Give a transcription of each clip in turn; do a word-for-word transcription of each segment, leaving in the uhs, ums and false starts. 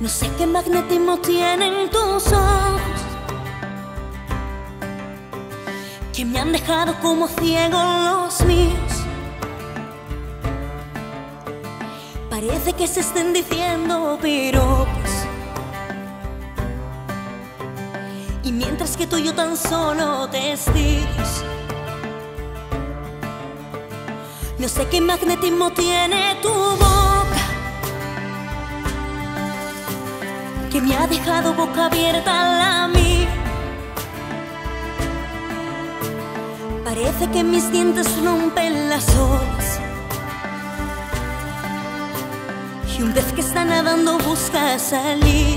No sé qué magnetismo tienen tus ojos, que me han dejado como ciego los míos. Parece que se estén diciendo piropos, y mientras que tú y yo tan solo testigos. No sé qué magnetismo tiene tu boca, que me ha dejado boca abierta la mía. Parece que mis dientes rompen las olas, y un pez que está nadando busca salir.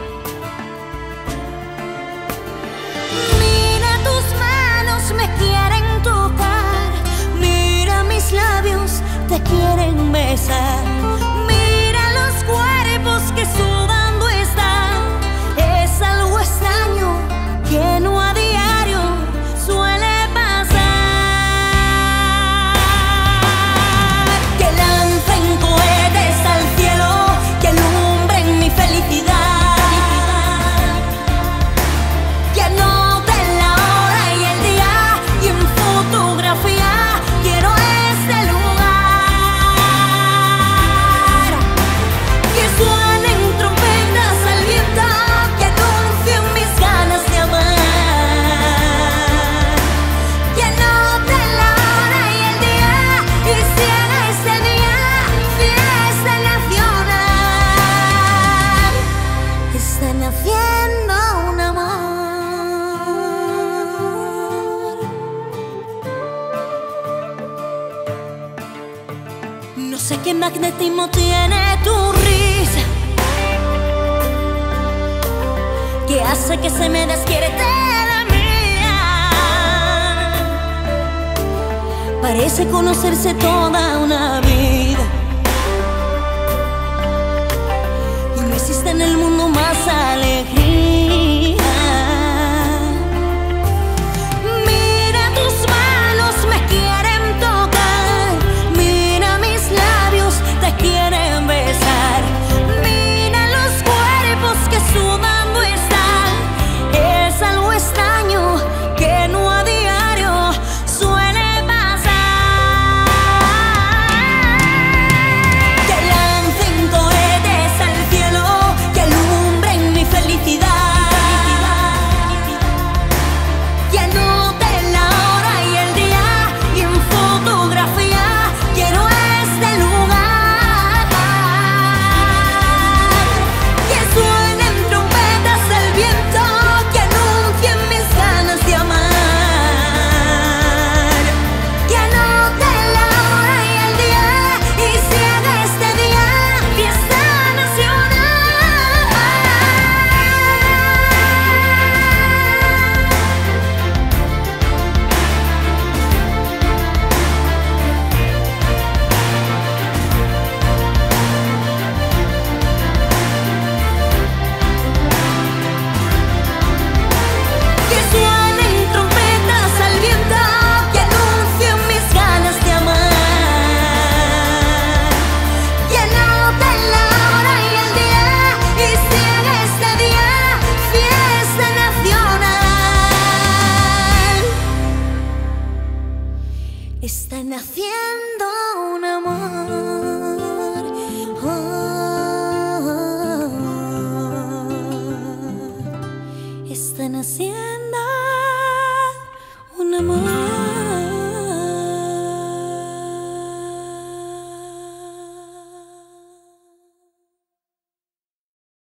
Mira, tus manos me quieren tocar, mira, mis labios te quieren besar. Mira los cuerpos que sudando están, es algo extraño que no a diario suele pasar. Que lancen cohetes al cielo, que alumbren mi felicidad, que anoten la hora y el día, y en fotografía quiero este lugar. Que suenen trompetas al viento, que anuncien mis ganas de amar, que anoten la hora y el día, y si en este día fiesta nacional. Está naciendo un amor. No sé qué magnetismo tiene tu risa, que hace que se me despierte la mía. Parece conocerse toda una vida, y no existe en el mundo más alegría. Mira, tus manos me quieren tocar, mira, mis labios te quieren besar. Mira los cuerpos que sudando están, es algo extraño que no a diario suele pasar. Que lancen cohetes al cielo, que alumbren mi felicidad, que anoten la hora y el día, y en fotografía quiero este lugar. Que suenen trompetas al viento, que anuncien mis ganas de amar, que anoten la hora y el día, y si haga este día fiesta nacional. Que suenen trompetas al viento, que anuncien mis ganas de amar, que anoten la hora y el día, y si haga este día fiesta nacional. Está naciendo un amor. Oh, oh, oh. Está naciendo